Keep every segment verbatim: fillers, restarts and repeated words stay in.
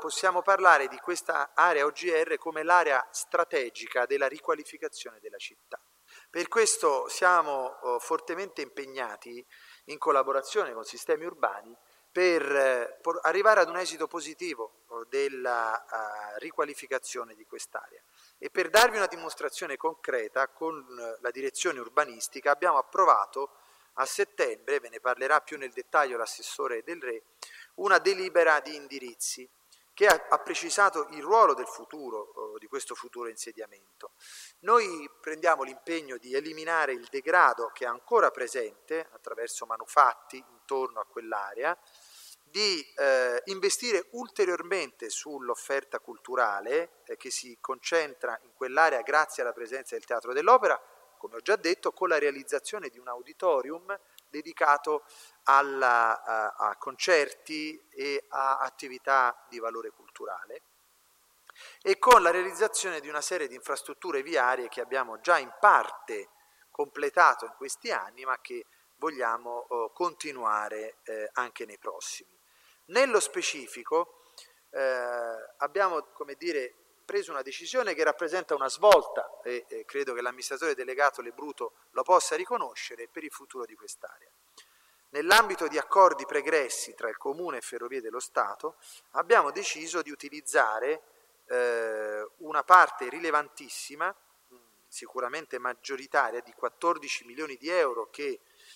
possiamo parlare di questa area O G R come l'area strategica della riqualificazione della città. Per questo siamo uh, fortemente impegnati in collaborazione con Sistemi Urbani per eh, por- arrivare ad un esito positivo uh, della uh, riqualificazione di quest'area. E per darvi una dimostrazione concreta, con uh, la direzione urbanistica abbiamo approvato a settembre, ve ne parlerà più nel dettaglio l'assessore Del Re, una delibera di indirizzi che ha, ha precisato il ruolo del futuro, di questo futuro insediamento. Noi prendiamo l'impegno di eliminare il degrado che è ancora presente attraverso manufatti intorno a quell'area, di eh, investire ulteriormente sull'offerta culturale eh, che si concentra in quell'area grazie alla presenza del Teatro dell'Opera, come ho già detto, con la realizzazione di un auditorium dedicato alla, a, a concerti e a attività di valore culturale, e con la realizzazione di una serie di infrastrutture viarie che abbiamo già in parte completato in questi anni, ma che vogliamo eh, continuare eh, anche nei prossimi. Nello specifico eh, abbiamo, come dire, preso una decisione che rappresenta una svolta e, e credo che l'amministratore delegato Lebruto lo possa riconoscere per il futuro di quest'area. Nell'ambito di accordi pregressi tra il Comune e Ferrovie dello Stato abbiamo deciso di utilizzare eh, una parte rilevantissima, sicuramente maggioritaria, di quattordici milioni di euro che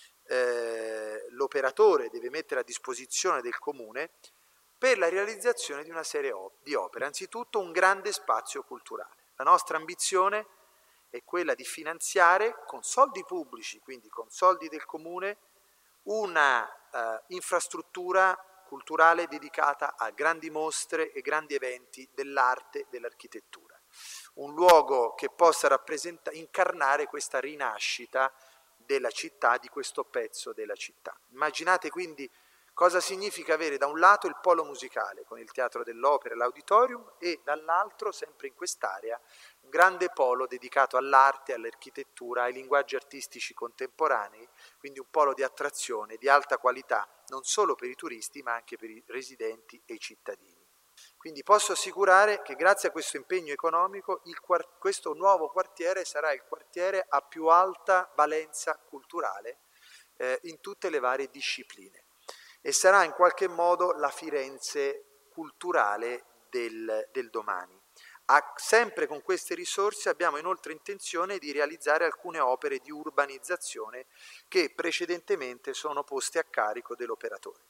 eh, l'operatore deve mettere a disposizione del Comune per la realizzazione di una serie di opere. Anzitutto un grande spazio culturale. La nostra ambizione è quella di finanziare con soldi pubblici, quindi con soldi del Comune, una eh, infrastruttura culturale dedicata a grandi mostre e grandi eventi dell'arte e dell'architettura. Un luogo che possa rappresentare, incarnare questa rinascita della città, di questo pezzo della città. Immaginate quindi cosa significa avere da un lato il polo musicale con il Teatro dell'Opera e l'Auditorium e dall'altro, sempre in quest'area, un grande polo dedicato all'arte, all'architettura, ai linguaggi artistici contemporanei, quindi un polo di attrazione di alta qualità non solo per i turisti ma anche per i residenti e i cittadini. Quindi posso assicurare che grazie a questo impegno economico il, questo nuovo quartiere sarà il quartiere a più alta valenza culturale eh, in tutte le varie discipline e sarà in qualche modo la Firenze culturale del, del domani. A, sempre con queste risorse abbiamo inoltre intenzione di realizzare alcune opere di urbanizzazione che precedentemente sono poste a carico dell'operatore.